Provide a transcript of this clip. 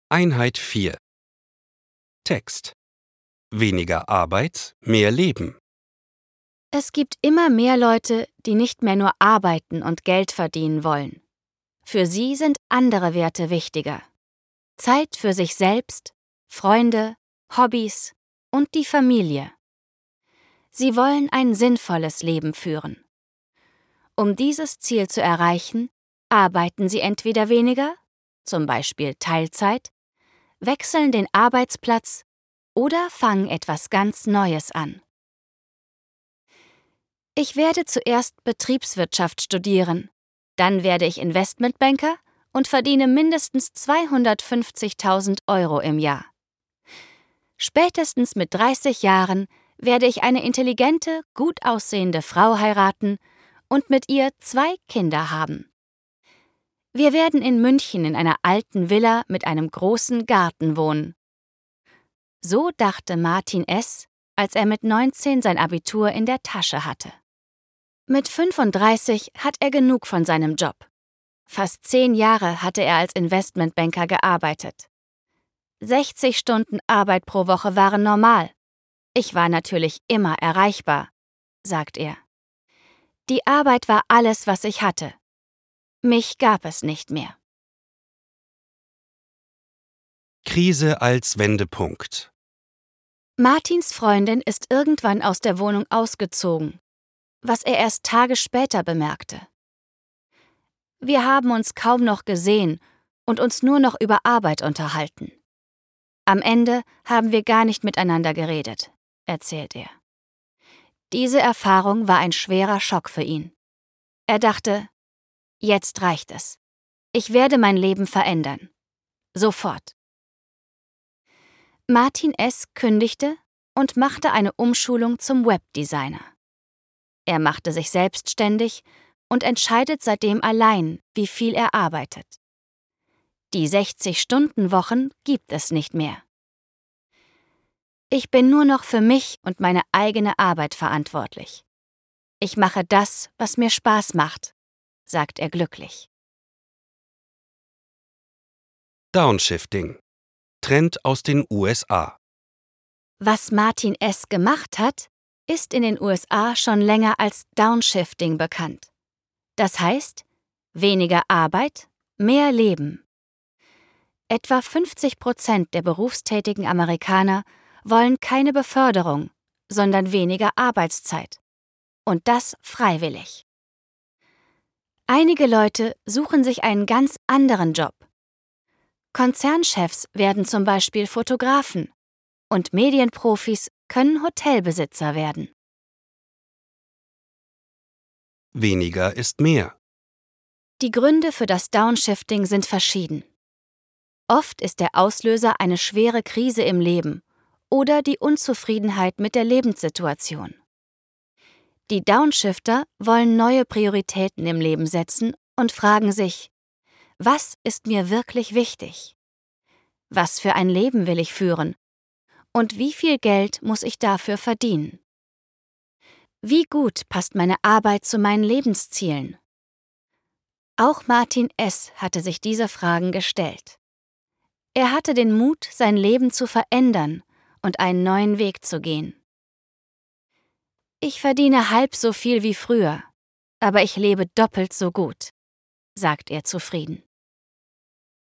Einheit 4. Text. Weniger Arbeit, mehr Leben. Es gibt immer mehr Leute, die nicht mehr nur arbeiten und Geld verdienen wollen. Für sie sind andere Werte wichtiger. Zeit für sich selbst, Freunde, Hobbys und die Familie. Sie wollen ein sinnvolles Leben führen. Um dieses Ziel zu erreichen, arbeiten sie entweder weniger, zum Beispiel Teilzeit, wechseln den Arbeitsplatz oder fangen etwas ganz Neues an. Ich werde zuerst Betriebswirtschaft studieren, dann werde ich Investmentbanker und verdiene mindestens 250.000 € im Jahr. Spätestens mit 30 Jahren werde ich eine intelligente, gut aussehende Frau heiraten und mit ihr 2 Kinder haben. Wir werden in München in einer alten Villa mit einem großen Garten wohnen. So dachte Martin S., als er mit 19 sein Abitur in der Tasche hatte. Mit 35 hat er genug von seinem Job. Fast 10 Jahre hatte er als Investmentbanker gearbeitet. 60 Stunden Arbeit pro Woche waren normal. Ich war natürlich immer erreichbar, sagt er. Die Arbeit war alles, was ich hatte. Mich gab es nicht mehr. Krise als Wendepunkt. Martins Freundin ist irgendwann aus der Wohnung ausgezogen, was er erst Tage später bemerkte. Wir haben uns kaum noch gesehen und uns nur noch über Arbeit unterhalten. Am Ende haben wir gar nicht miteinander geredet, erzählt er. Diese Erfahrung war ein schwerer Schock für ihn. Er dachte, jetzt reicht es. Ich werde mein Leben verändern. Sofort. Martin S. kündigte und machte eine Umschulung zum Webdesigner. Er machte sich selbstständig und entscheidet seitdem allein, wie viel er arbeitet. Die 60-Stunden-Wochen gibt es nicht mehr. Ich bin nur noch für mich und meine eigene Arbeit verantwortlich. Ich mache das, was mir Spaß macht, sagt er glücklich. Downshifting. Trend aus den USA. Was Martin S. gemacht hat, ist in den USA schon länger als Downshifting bekannt. Das heißt, weniger Arbeit, mehr Leben. Etwa 50% der berufstätigen Amerikaner wollen keine Beförderung, sondern weniger Arbeitszeit. Und das freiwillig. Einige Leute suchen sich einen ganz anderen Job. Konzernchefs werden zum Beispiel Fotografen und Medienprofis können Hotelbesitzer werden. Weniger ist mehr. Die Gründe für das Downshifting sind verschieden. Oft ist der Auslöser eine schwere Krise im Leben oder die Unzufriedenheit mit der Lebenssituation. Die Downshifter wollen neue Prioritäten im Leben setzen und fragen sich, was ist mir wirklich wichtig? Was für ein Leben will ich führen? Und wie viel Geld muss ich dafür verdienen? Wie gut passt meine Arbeit zu meinen Lebenszielen? Auch Martin S. hatte sich diese Fragen gestellt. Er hatte den Mut, sein Leben zu verändern und einen neuen Weg zu gehen. Ich verdiene halb so viel wie früher, aber ich lebe doppelt so gut, sagt er zufrieden.